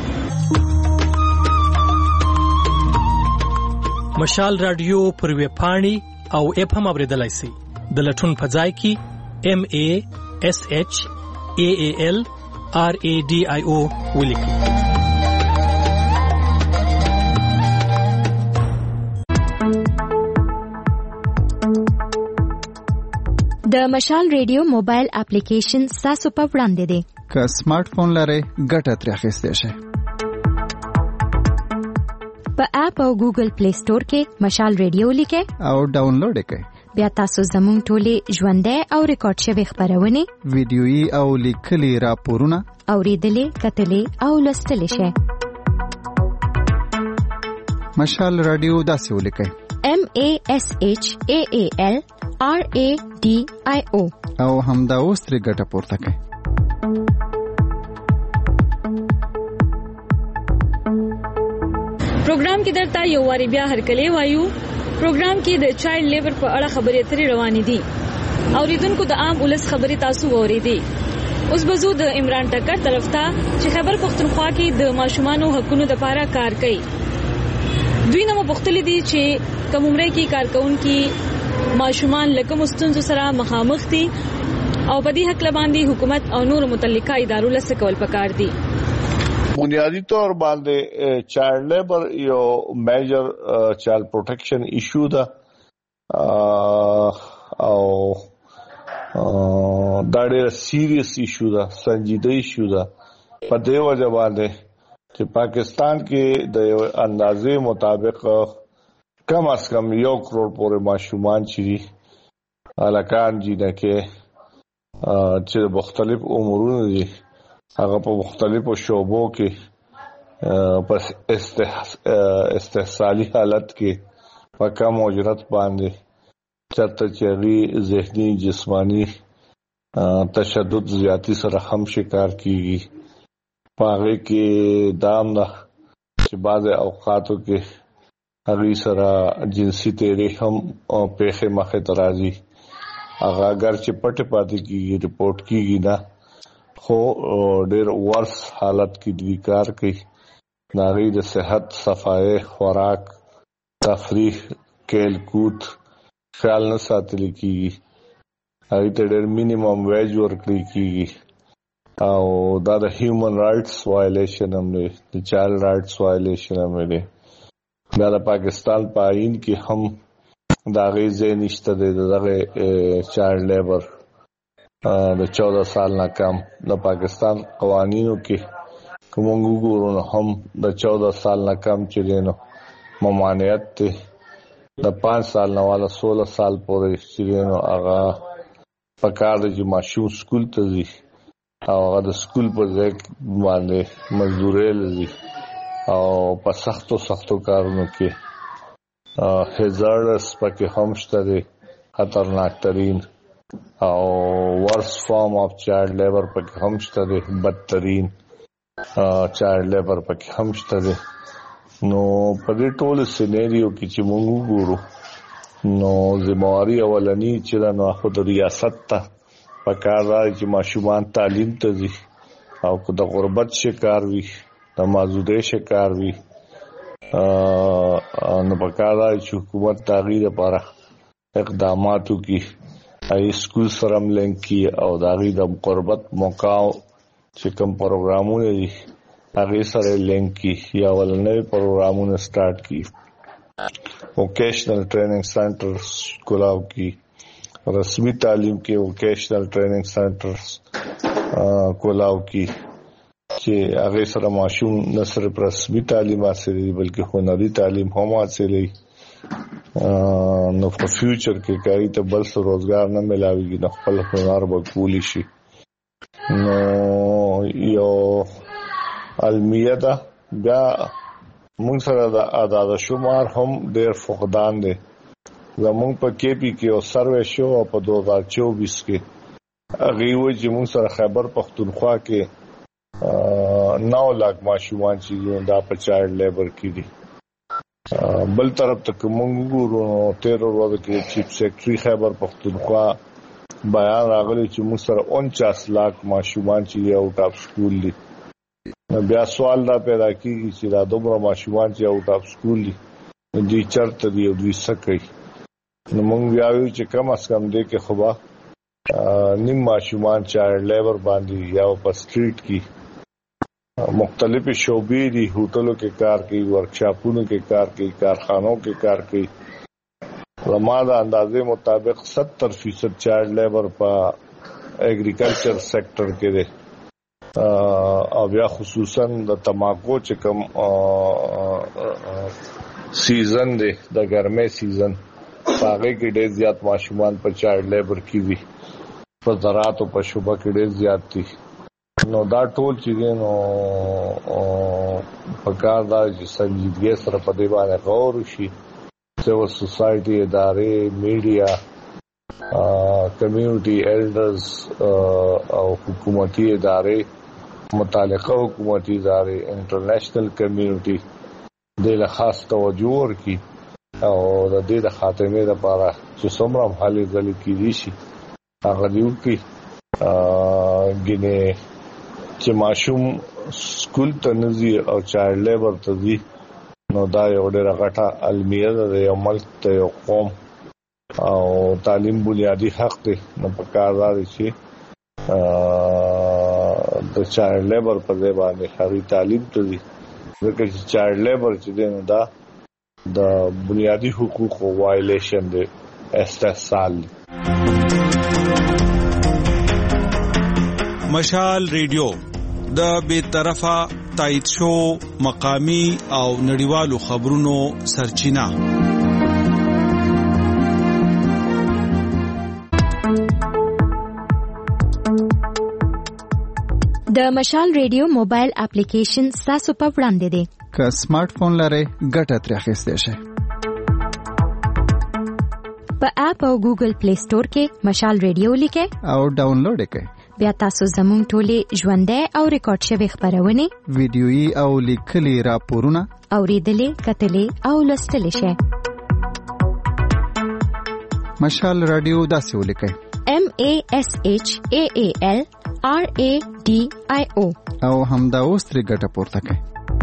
مشال رادیو پر ویب پاڼې او اپ هم اوریدلای شئ. د لټون په ځای کې MASHALRADIO ولیکئ. د مشال ریډیو موبایل اپلیکیشن تاسو په وړاندې دی. که سمارټ فون لرئ ګټه ترې اخیستی شئ. په اپ او ګوګل پلی سٹور کې مشال ریډیو لیکئ او ډاونلوډ یې کړئ. بیا تاسو زموږ ټولې ژوندۍ او ریکارډ شوي خپرونې ویډیويي او لیکلي راپورونه اوریدلې کتلې او لوستلی شئ. مشال رادیو داسې ولیکئ MASHALRADIO او همدا اوس ترې ګټه پورته کړئ. پروګرام کې درته یو واری بیا هرکلی وایو. پروګرام کې د چایلډ لیبر په اړه خبرې اترې روانې دي. اوریدونکو د عام ولس خبرې تاسو واورېدې. اوس به زو د عمران ټکر طرف ته چې خیبر پښتونخوا کې د ماشومانو حقوقو لپاره کار کوي. دوی نو پختلې دي چې کوم عمره کې کارکونکو ماشومان لکه مستونزو سره مخامخ دي او په دې حق باندې حکومت او نور متعلقه ادارو لسه کول پکار دي. بنیادی طور باندې چایلډ لیبر یو میجر چایلډ پروټیکشن ایشو ده او دا ډېر سیریس ایشو ده سنجیده ایشو ده. په دې وجه باندې چې پاکستان کې د اندازې مطابق کم از کم 1 کروڑ پورې ماشومان چې الکان جنکه چې مختلف عمرونه دي هغه په مختلفو شعبو کې پس استحصالي حالت کې په کم اجرت باندې چرته چغي ذهني جسمانی تشدد زیاتی سره هم شکار کیږي. پاغه کې دام نه چې بعض اوقاتو کې هغه سره جنسي تیری هم پیښه مخه ترازی هغه اگر چې پټه پاتې کیږي رپورت کیږي نه خو ډېر ورس حالت کې د کار کوي. ناغي د صحت صفای خوراک تفریح کېل کود خیال نه ساتل کیږي. هغه ته ډېر مینیمم ویج ورکړي کیږي او دا د هیومن رائټس وایلیشن هم دی د چایلډ رائټس وایلیشن هم دی. دا د پاکستان په آئین کې هم دا غي ځای نشته دی دغه چایلډ لیبر د 14 سال نه کم. د پاکستان قوانینو کې کوم وګورو هم د 14 سال نه کم چې دینو ممانعت ته د 5 سال نه والا 16 سال پورې چې دینو هغه پکار د ماشوم سکول ته ځي او هغه د سکول په ځای باندې مزدوري لري او په سختو کارونو کې هزارس پکې هم شته خطرناک ترين او ورس فارم اف چایلډ لیبر پکې هم شته بدترین چایلډ لیبر پکې هم شته نو په دې ټول سینریو کې چې موږ وګورو نو ذمہواری اولنی چې نو خود ریاست ته پکار راځي چې ماشومان تعلیم ته ځي او د غربت شکار وي د معذوره شکار وي نو پکار راځي چې حکومت تغییر لپاره اقدامات وکړي ای سکول سره ملنګ کی او داغي د غربت موقع چې کوم پروګرامونه دي هغه سره لینک کی یا ولنې پروګرامونه سٹارټ کی ووکیشنل ټریننګ سنټرز کولاو کی رسمي تعلیم کې ووکیشنل ټریننګ سنټرز کولاو کی چې هغه سره ماشوم نه صرف رسمي تعلیم حاصلوي بلکې هنري تعلیم هم حاصلوي نو په فیوچر کې کاری ته بل څه روزګار نه ملاويږي نو خپل هنر به کولی شي نو یو المیه ده بیا موږ سره د اعداد شمار هم ډېر فقدان دي زموږ په کې پی کې او سروې شو په 2024 کې هغه وی چې موږ سره خیبر پختونخوا کې 9 लाख ماشومان چې دا په چایلډ لیبر کې دي بل طرف ته موږ ګورو 13 ورځې کې چیف سیکرټری خیبر پختونخوا بیان راغلی چې موږ سره 49 लाख ماشومان چې آوټ اف سکول دي بیا سوال دا پیدا کیږي چې دا دومره ماشومان چې آوټ اف سکول دي دوی چرته دی او دوی سکه نو موږ ویاو چې کم اس کم دې کې خو نیم ماشومان چایلډ لیبر باندې یا په سټریټ کې مختلفې شعبې دي هوټلو کې کار کوي ورکشاپونو کې کار کوي کارخانو کې کار کوي زموږ اندازې مطابق 70% چایلډ لیبر په اګریکلچر سېکټر کې دي او بیا خصوصا د تماکو چې کوم سیزن دی د ګرمۍ سیزن هغه کې ډېر زیات ماشومان په چایلډ لیبر کې وي په زراعت او په شوبه کې ډېر زیات دي نو دا ټول چې نو په کار دا چې سنجیدګي سره په دې باندې غور وشي سیول سوسایټي ادارې میډیا کمیونټي ایلډرز او حکومتي ادارې متعلقه حکومتي ادارې انټرنیشنل کمیونټي د خاص توجه ورکړي او د دې د خاتمه لپاره چې څومره حالې ځلې کېږي شي هغه دیو کې ګینه چې ماشوم سکول ته نزي او چایلډ لیبر ته ځي نو دا یو ډېر غټه المیه ده یو ملک ته یو قوم او تعلیم بنیادی حق دی نو په کار راځي چې د چایلډ لیبر په ځای باندې خاري تعلیم ته ځي ځکه چې چایلډ لیبر چې دی نو دا د بنیادی حقوقو وایلیشن دی استحصال مشال ریډیو د بے طرفه تایید شو مقامی او نړیوالو خبرونو سرچینه د مشال ریډیو موبایل اپلیکیشن تاسو په وړاندې دی که سمارټ فون لرئ ګټه ترې اخیستی شئ په اپ او ګوګل پلی سٹور کې مشال ریډیو لیکئ او ډاونلوډ یې کړئ بیا تاسو زموږ ټولې ژوندۍ او ریکارډ شوي خبرونه ویډیويي او لیکلي راپورونه اوریدلې کتلې او لوستلې شئ مشال رادیو داسې ولیکئ MASHAALRADIO او همدا اوس ترې ګټه پورته کړئ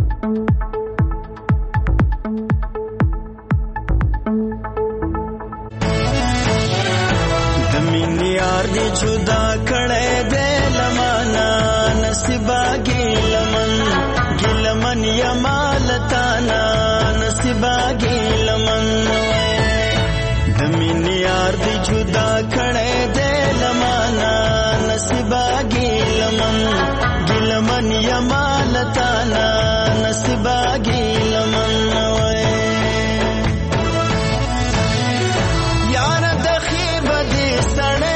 دی جدا کړه دې لمانا نصیبا ګلمن یمالتانا نصیبا ګلمن د مين یار دی جدا کړه دې لمانا نصیبا ګلمن یمالتانا نصیبا ګلمن یار د خیب دې سړې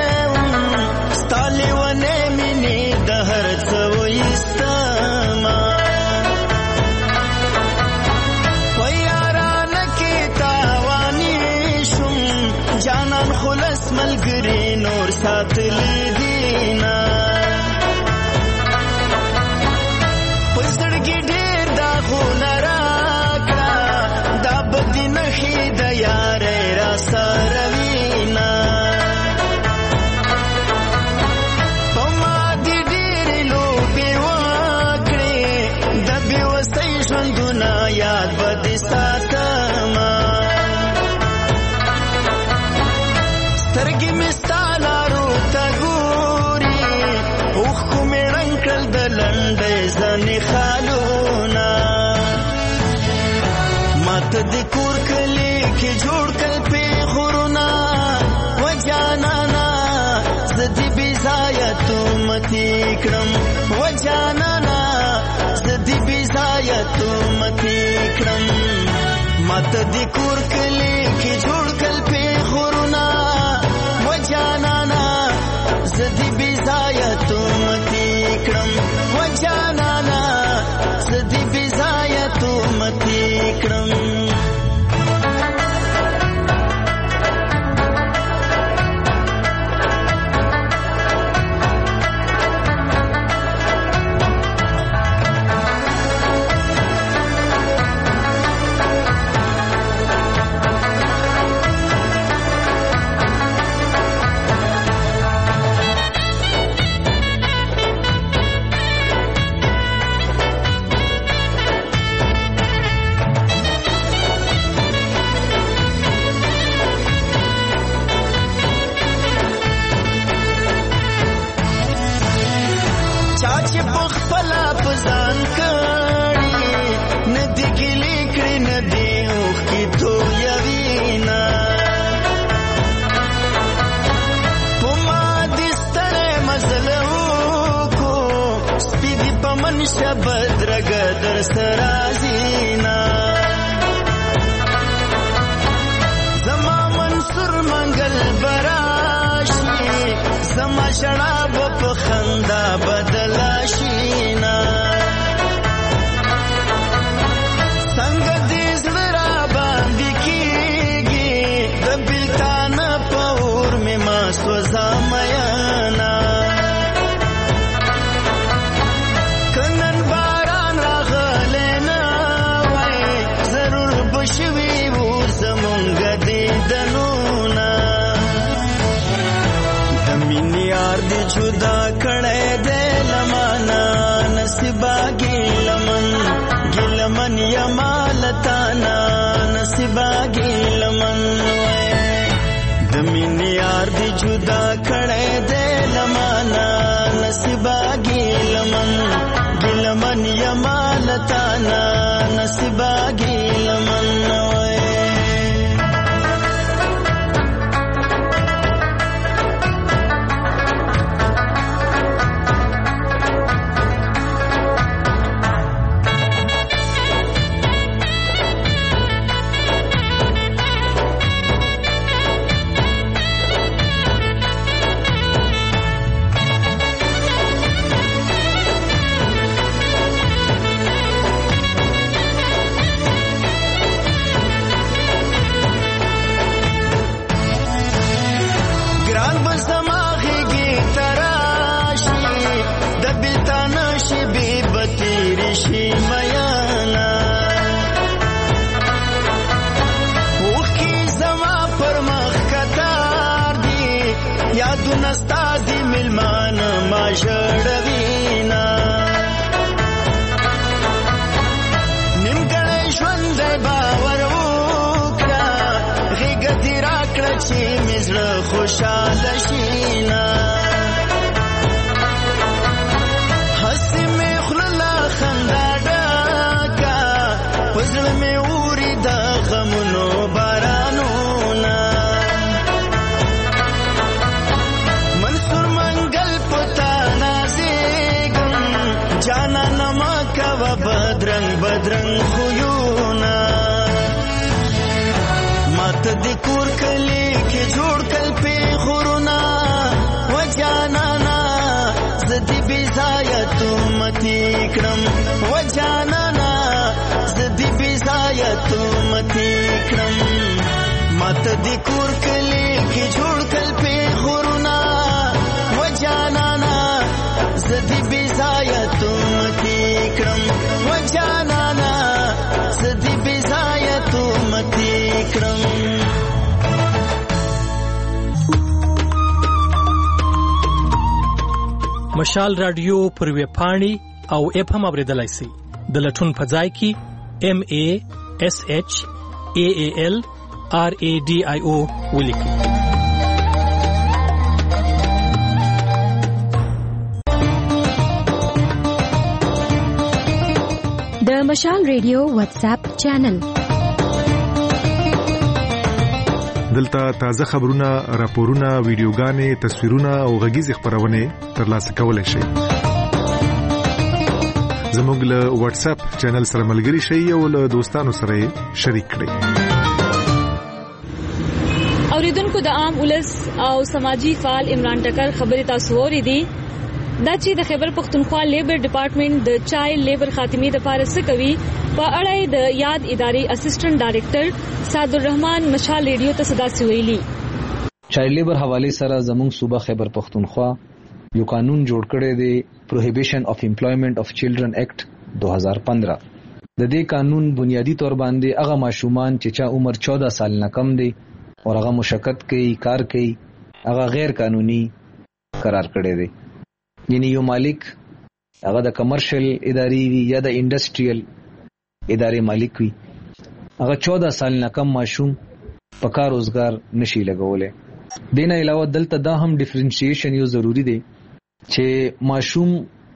ملګری نور ساتلی دینا پسړګي ډېر دا غونرا کې جوړ کل په خورنا و جانانا زدي بزایتو متی کرم و جانانا زدي بزایتو متی کرم مت دي کور کلی کې جوړ کل په خورنا و جانانا زدي بزایتو متی کرم و جانانا زدي بزایتو متی کرم بدرګدر سرازینا زما منصور منګل براشي زما شراب په خندا بدلاشینا څنګه دې زړه باندې کیږي د بلتان په اور می ما سوزا میانا जुदा कड़े दे लमाना नसीबा गिलमन यमालताना नसीबा गिलमन दमीन यार दी जुदा कड़े दे लमाना नसीबा गिलमन यमालताना नसीबा गिलमन خوشاله شینا هستی می خللا خندا ډکا پزړ می اوري د غمونو بارانونا منصور منګل پتا نازګم جانا نما کا بدرنګ خویونا مات د کور کلی کې جوړ کل په خورنا و جانانا زدي بزایتو متی کرم و جانانا زدي بزایتو متی کرم مات د کور کلی کې جوړ کل په خورنا و جانانا زدي بزایتو متی کرم و جانانا زدي بزایتو متی کرم مشال رادیو پر وی پاڼي او اف هم اوریدلای شي د لټون په ځای کې MASHALRADIO ولیکي. د مشال ریډیو واتس اپ چینل دلته تازه خبرونه، راپورونه، ویډیوګانې، تصویرونه او غږیز خبرونه ترلاسه کولای شئ. زموږ له واتس اپ چینل سره ملګري شئ او له دوستانو سره شریک کړئ. اوریدونکو د عام ولس او سماجی فعال عمران ټکر خبرې تاسو اورېدې دا چې د خیبر پختونخوا لیبر ډپارټمنټ د چایلډ لیبر خاتمې لپاره څه کوي په اړه د یاد ادارې اسسټنټ ډایریکټر سعد الرحمن مشال ریډیو ته صدا سویلی. چایلډ لیبر حواله سره زموږ صوبه خیبر پختونخوا یو قانون جوړ کړی دی، پروهیبیشن اف امپلویمنٹ اف چلډرن ایکټ 2015. د دې قانون بنیادی تور باندې هغه ماشومان چې چا عمر 14 سال نه کم دی او هغه مشقت کوي، کار کوي، هغه غیر قانوني قرار کړی دی. یعنی یو مالک هغه د کمرشل ادارې وي یا د انډستریل ادارې مالک وي، هغه 14 سال نه کم ماشوم په کار روزګار نشي لګولای. دینه علاوه دلته دا هم ډیفرنشیشن یو ضروری دی چې ماشوم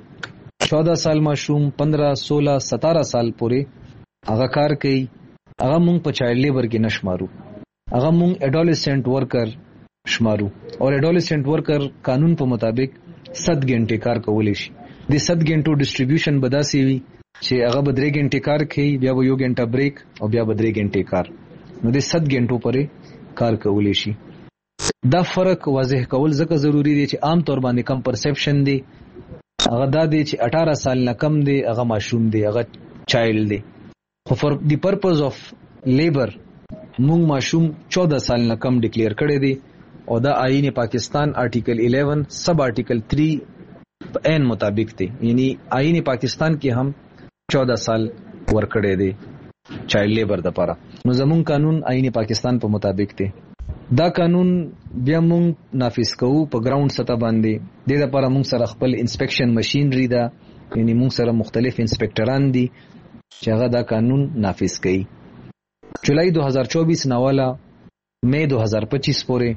14 سال ماشوم 15 16 17 سال پورې هغه کار کوي، هغه مونږ په چایلډ لیبر کې نشمارو، هغه مونږ اډولسنټ ورکر شمارو. او اډولسنټ ورکر قانون په مطابق 7 غنټه کار کولای شي. د 7 غنټو ډیسټریبیوشن بداسي وي چې هغه به 3 غنټه کار کوي، بیا به 1 غنټه بریک او بیا به 3 غنټه کار. نو د 7 غنټو پورې کار کولای شي. دا فرق واضح کول ځکه ضروری دی چې عام طور باندې کم پرسپشن دی هغه دا دی چې 18 سال نه کم دی هغه ماشوم دی، هغه چایلډ دی. خو فور دی پرپز اف لیبر مونږ ماشوم 14 سال نه کم ډیکلیئر کړی دی او دا آئین پاکستان آرټیکل 11 سب آرټیکل 3 ان مطابق دی. یعنی آئین پاکستان کې هم 14 سال ورکړی دی چایلډ لیبر د لپاره. نو زمون قانون آئین پاکستان په مطابق دی. دا قانون بیا مونږ نافذ کوو په ګراوند سطح باندې. د دې لپاره مونږ سره خپل انسپیکشن ماشینری ده، یعنی مونږ سره مختلف انسپکټران دي چې هغه دا قانون نافذ کوي. جولای 2024 نواله مئی 2025 پورې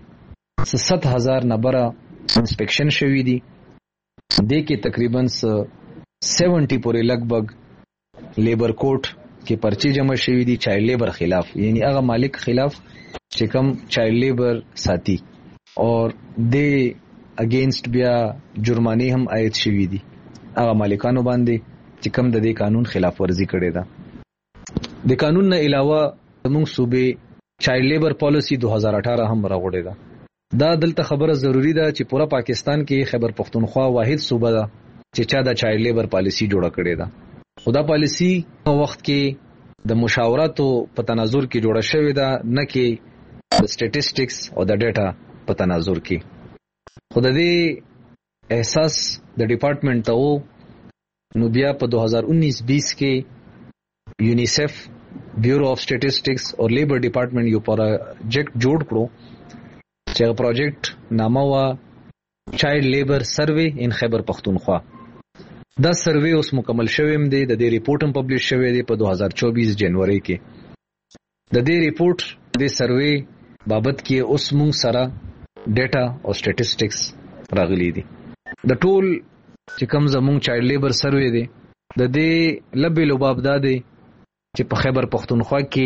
7000 نبره انسپیکشن شوی دي. د کې تقریبا 70 پورې لګبګ لیبر کورټ کې پرچې جمع شوی دي چایلډ لیبر خلاف، یعنی هغه مالک خلاف چې کوم چایلډ لیبر ساتي، اور د اگینست بیا جرمانه هم عاید شوی دي هغه مالکانو باندې چې کوم د دې قانون خلاف ورزي کړي ده. د قانون نه علاوه موږ صوبې چایلډ لیبر پالیسی 2018 هم راغوړې ده. دا دلته خبره ضروری ده چې پورا پاکستان کې خیبر پختونخوا واحد صوبه ده چې چا د چایلډ لیبر پالیسی جوړه کړې ده. خدا پالیسی په وخت کې د مشاوراتو په تناظر کې جوړه شوې ده، نه کې د سټیټسټکس او د ډیټا په تناظر کې. خود دې احساس د ډپارټمنټ ته وو. نو بیا په 2019-20 کې یونیسف بیورو اف سټیټسټکس او لیبر ډپارټمنټ یو پروجیکټ جوړ کړو چې هغه پروجیکټ نامه وا چایلډ لیبر سروے ان خیبر پختونخوا. دا سروے اوس مکمل شوی دی، د دې ریپورت هم پبلش شوی دی په 2024 جنوري کې. د دې ریپورت د سروے بابت کې اوس مونږ سره ډیټا او سټیټسټکس راغلي دي. د ټول چې کوم زمونږ چایلډ لیبر سروے دی د دې لبې لوباب دا دی چې په خیبر پختونخوا کې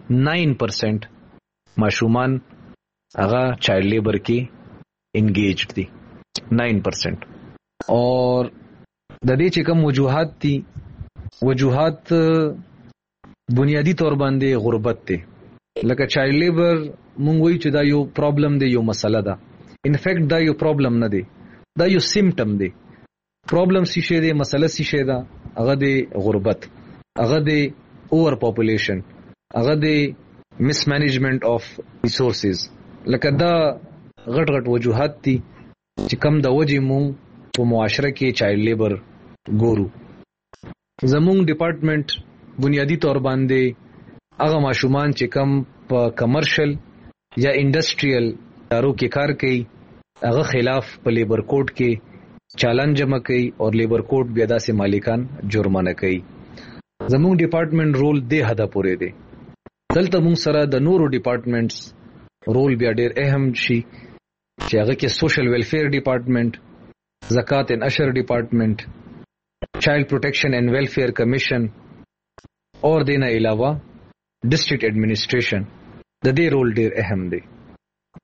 9% ماشومان هغه چایلډ لیبر کې انګیجډ دي، 9%. اور د دې چې کوم وجوهات دي، وجوهات بنیادی طور باندې غربت دي. لکه چایلډ لیبر مونږ وایو چې دا یو پرابلم دی، یو مسله ده. انفیکټ دا یو پرابلم نه دی، دا یو سیمټم دی. پرابلم څه شی دی، مسله څه شی ده؟ هغه دی غربت، هغه دی اوور پاپولیشن، هغه دی مس مینجمنٹ اف ریسورسز. لکه دا غټ غټ وجوهات دي چې کم د وجې مونږ په معاشره کې چایلډ لیبر ګورو. زمونږ ډپارټمنټ بنیادی طور باندې هغه ماشومان چې کم په کمرشل یا انډستریل ادارو کې کار کوي هغه خلاف په لیبر کوډ کې چالان جمع کوي او لیبر کوډ بیا داسې مالکان جرمانه کوي. زمونږ ډپارټمنټ رول دې حد پورې دی. دلته مونږ سره د نورو ډپارټمنټس رول بیا ډېر اهم شي چې هغه کې سوشل ویلفیر ډپارټمنټ، زکات اینڈ اشر ډپارټمنټ، چایلډ پروټیکشن اینڈ ویلفیر کمیشن اور دینا علاوه ډسټرکټ ایڈمنسټریشن د دې رول ډېر اهم دی.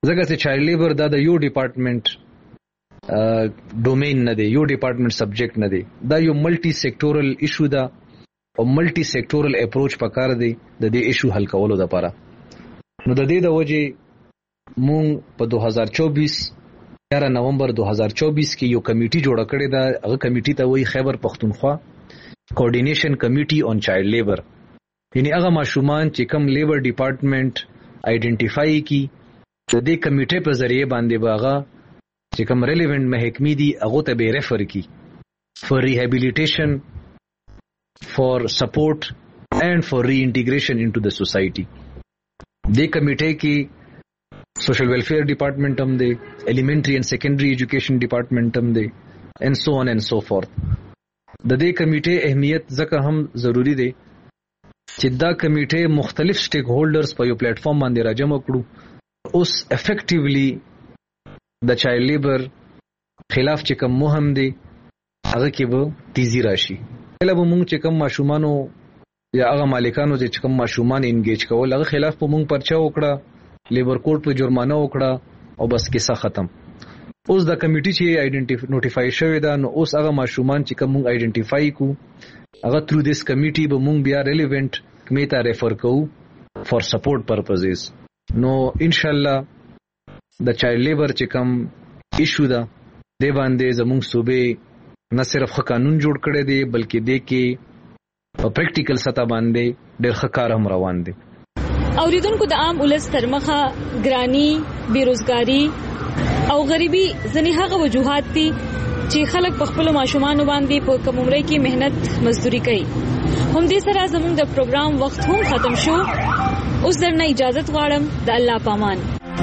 ځکه چې چایلډ لیبر دا د یو ډپارټمنټ ډومین نه دی، یو ډپارټمنټ سبجیکټ نه دی، دا یو ملټي سیکټورل ایشو ده او ملټي سیکټورل اپروچ پکار دی د دې ایشو حل کولو لپاره. نو د دې د وجې مونږ په 2024 نومبر 2024 کې یو کمیټي جوړه کړې ده. هغه کمیټي ته وایي خیبر پختونخوا کوارډینیشن کمیټي آن چایلډ لیبر. یعنی هغه ماشومان چې کوم لیبر ډپارټمنټ آئیډنټیفای کی د دې کمیټې په ذریعه باندې باغه چې کوم ریلیونټ محکمې دي هغه ته به ریفر کی فار ریهابیلیټیشن، فار سپورټ اینڈ فار ری انټیګریشن انټو د سوسایټي. دې کمیټې کې سوشل ویلفیئر ډپارټمنټ هم دی، ایلیمنټری اینڈ سیکنډري ایجوکیشن ډپارټمنټ هم دی، اینڈ سو آن اینڈ سو فورث. د دې کمیټې اهمیت ځکه هم ضروری دی چې دا کمیټې مختلف سټیک هولډرز په یو پلیټ فارم باندې راجمع کړو. اوس افیکټیولی د چایلډ لیبر خلاف چې کوم مهم دی هغه کې به تیزی راشي. کله به مونږ چې کوم ماشومانو یا هغه مالکانو چې کوم ماشومان انګیج کول هغه خلاف په مونږ پرچا وکړه، لیبر کوډ په جرمانه وکړه او بس کیسه ختم. اوس د کمیټي چې نوټیفای شوی دا، نو اوس هغه ماشومان چې کوم مونږ آئیډنټیفای کو هغه تھرو دیس کمیټي به مونږ بیا ریلیونټ کمیټه ته ریفر کوو فار سپورټ پرپزز. نو ان شاء الله د چایلډ لیبر چې کوم ایشو ده د باندې زموږ صوبې نه صرف قانون جوړ کړی دی بلکې د کې په پریکټیکل سطح باندې ډېر ښه کار هم روان دی. اوریدونکو د عام ولس تر مخه ګرانی، بیروزګاری او غریبي ځنې هغه وجوهات دي چې خلک په خپل ماشومان باندې په کم عمر کې مهنت مزدوري کوي. هم دې سره زموږ د پروګرام وخت هم ختم شو. اوس درنه اجازه غواړم، د الله پامان.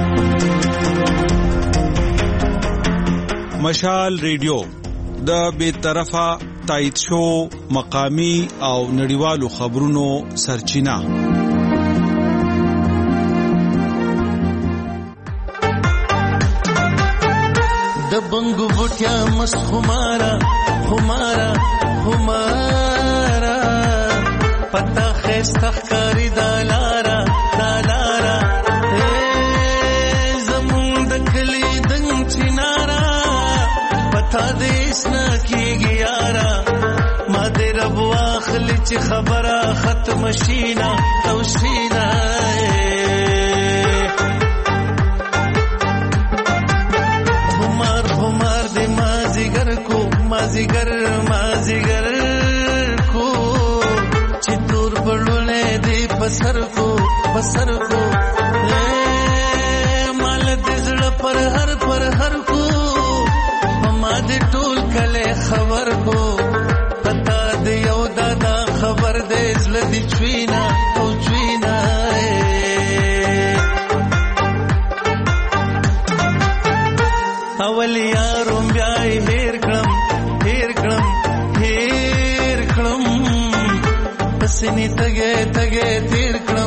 مشال ریډیو د بے طرفه تایید شو مقامی او نړیوالو خبرونو سرچینه. د بنګو بوټیا مس خمارا خمارا خمارا پتا خسته کاری دالارا دالارا زمون د کلی دنګ چنارا پتا دیس نا کیږي یارا ما دې رب واخلی چې خبره ختم شینا او شینا. مازیګر مازیګر کو چې تور پړونه دی پسر کو مال دې زړه پر هر کو ما دې ټول کله خبر کو پتا دې یو دادا خبر دې زړه دې چوینا او چوینا. اول یاروم بیاي هیر کړم پسنی تګه تیر کړم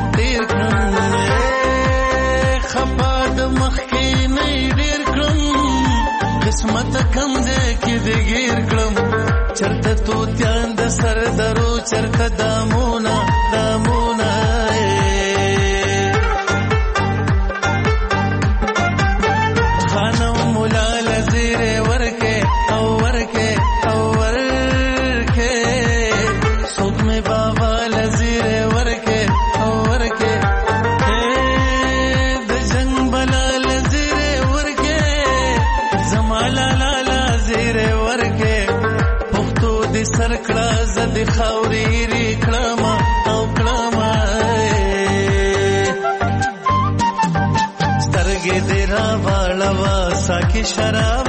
خپا د مخکې نه ډیر کړم قسمت کمزه کې دې ګیر کړم چرته تو تیان د سر درو چرته دامونه خانم مولا لزیر ورکه او سوک میں بابا لزیر ورکه او ورکه د جنگ بلا لزیر ورکه زمالا لالا زیر ورکه پختو دې سرکړه زد خاوري ری کړم او کړم سترګې دې را واړه ساکي شراب